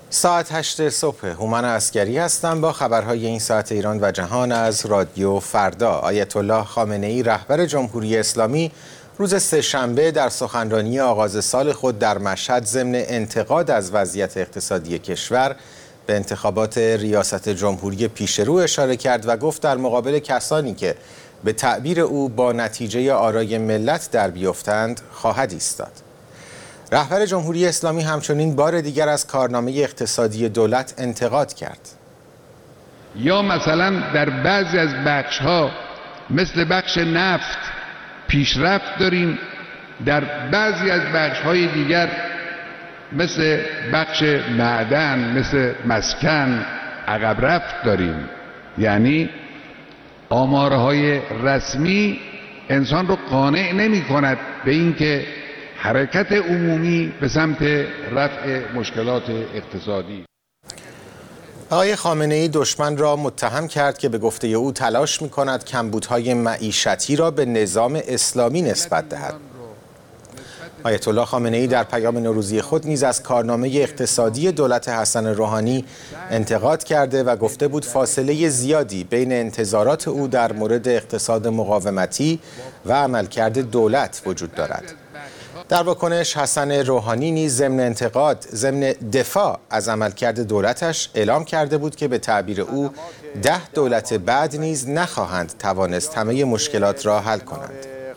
ساعت 8 صبح هومن عسکری هستم با خبرهای این ساعت ایران و جهان از رادیو فردا. آیت الله خامنه‌ای رهبر جمهوری اسلامی روز سه‌شنبه در سخنرانی آغاز سال خود در مشهد ضمن انتقاد از وضعیت اقتصادی کشور به انتخابات ریاست جمهوری پیشرو اشاره کرد و گفت در مقابل کسانی که به تعبیر او با نتیجه آرای ملت در بیفتند خواهد ایستاد. رهبر جمهوری اسلامی همچنین بار دیگر از کارنامه اقتصادی دولت انتقاد کرد. یا مثلا در بعضی از بخش‌ها مثل بخش نفت پیشرفت داریم، در بعضی از بخش‌های دیگر مثل بخش معدن، مثل مسکن عقب رفت داریم. یعنی آمارهای رسمی انسان رو قانع نمی کند به اینکه حرکت عمومی به سمت رفع مشکلات اقتصادی. آقای خامنه‌ای دشمن را متهم کرد که به گفته او تلاش می‌کند کمبودهای معیشتی را به نظام اسلامی نسبت دهد. آیت الله خامنه‌ای در پیام نوروزی خود نیز از کارنامه اقتصادی دولت حسن روحانی انتقاد کرده و گفته بود فاصله زیادی بین انتظارات او در مورد اقتصاد مقاومتی و عملکرد دولت وجود دارد. در واکنش حسن روحانی نیز ضمن دفاع از عملکرد دولتش اعلام کرده بود که به تعبیر او 10 دولت بعد نیز نخواهند توانست همه مشکلات را حل کنند.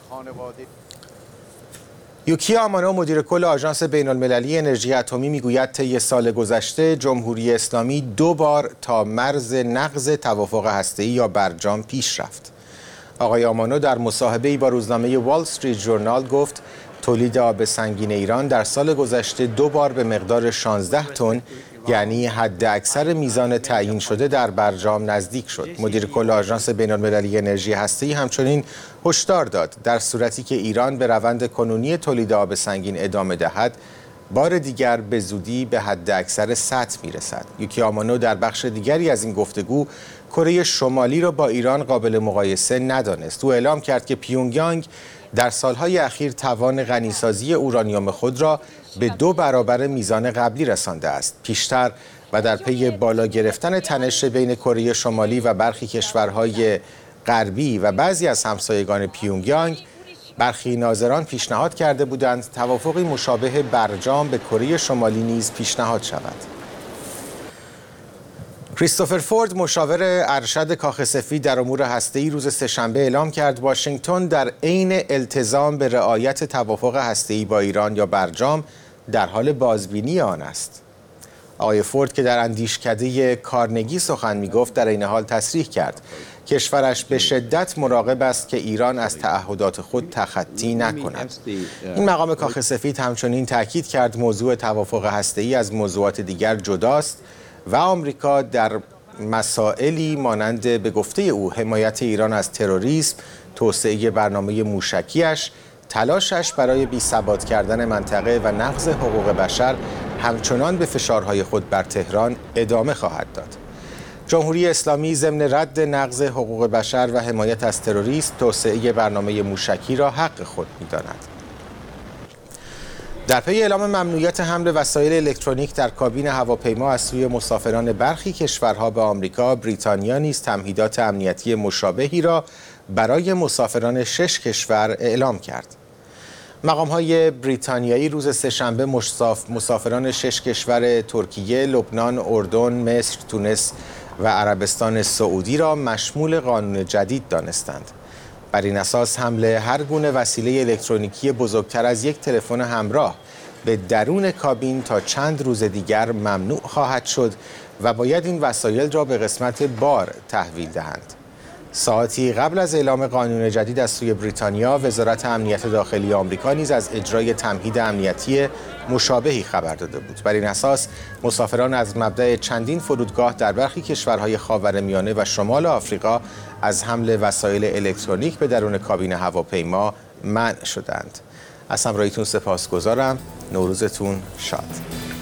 یوکی آمانو مدیر کل آژانس بین‌المللی انرژی اتمی میگوید طی سال گذشته جمهوری اسلامی 2 بار تا مرز نقض توافق هسته‌ای یا برجام پیش رفت. آقای آمانو در مصاحبه‌ای با روزنامه وال استریت ژورنال گفت تولید آب سنگین ایران در سال گذشته 2 بار به مقدار 16 تن یعنی حد اکثر میزان تعیین شده در برجام نزدیک شد. مدیر کل آژانس بین‌المللی انرژی هسته‌ای همچنین هشدار داد در صورتی که ایران به روند کنونی تولید آب سنگین ادامه دهد بار دیگر به زودی به حد اکثر سطح میرسد. یوکی آمانو در بخش دیگری از این گفتگو کره شمالی را با ایران قابل مقایسه ندانست. او اعلام کرد که پیونگیانگ در سالهای اخیر توان غنیسازی اورانیوم خود را به 2 برابر میزان قبلی رسانده است. پیشتر و در پی بالا گرفتن تنش بین کره شمالی و برخی کشورهای غربی و بعضی از همسایگان پیونگیانگ، برخی ناظران پیشنهاد کرده بودند توافقی مشابه برجام به کره شمالی نیز پیشنهاد شود. کریستوفر فورد مشاور ارشد کاخ سفید در امور هسته‌ای روز سه‌شنبه اعلام کرد واشنگتن در عین التزام به رعایت توافق هسته‌ای با ایران یا برجام در حال بازبینی آن است. آقای فورد که در اندیشکده کارنگی سخن می‌گفت در این حال تصریح کرد کشورش به شدت مراقب است که ایران از تعهدات خود تخطی نکند. این مقام کاخ سفید همچنین تاکید کرد موضوع توافق هسته‌ای از موضوعات دیگر جداست و آمریکا در مسائلی مانند به گفته او حمایت ایران از تروریسم، توسعه برنامه موشکیش، تلاشش برای بی‌ثبات کردن منطقه و نقض حقوق بشر همچنان به فشارهای خود بر تهران ادامه خواهد داد. جمهوری اسلامی ضمن رد نقض حقوق بشر و حمایت از تروریسم، توسعه برنامه موشکی را حق خود می‌داند. در پی اعلام ممنوعیت حمل وسایل الکترونیک در کابین هواپیما از سوی مسافران برخی کشورها به آمریکا، بریتانیا نیز تمهیدات امنیتی مشابهی را برای مسافران 6 کشور اعلام کرد. مقام‌های بریتانیایی روز سه‌شنبه مسافران 6 کشور ترکیه، لبنان، اردن، مصر، تونس و عربستان سعودی را مشمول قانون جدید دانستند. بر این اساس حمل هر گونه وسیله الکترونیکی بزرگتر از یک تلفن همراه به درون کابین تا چند روز دیگر ممنوع خواهد شد و باید این وسایل را به قسمت بار تحویل دهند. ساعتی قبل از اعلام قانون جدید از سوی بریتانیا، وزارت امنیت داخلی آمریکا نیز از اجرای تمهید امنیتی مشابهی خبر داده بود. بر این اساس مسافران از مبدأ چندین فرودگاه در برخی کشورهای خاورمیانه و شمال آفریقا از حمل وسایل الکترونیک به درون کابین هواپیما منع شدند. از همراهیتون سپاسگزارم. نوروزتون شاد.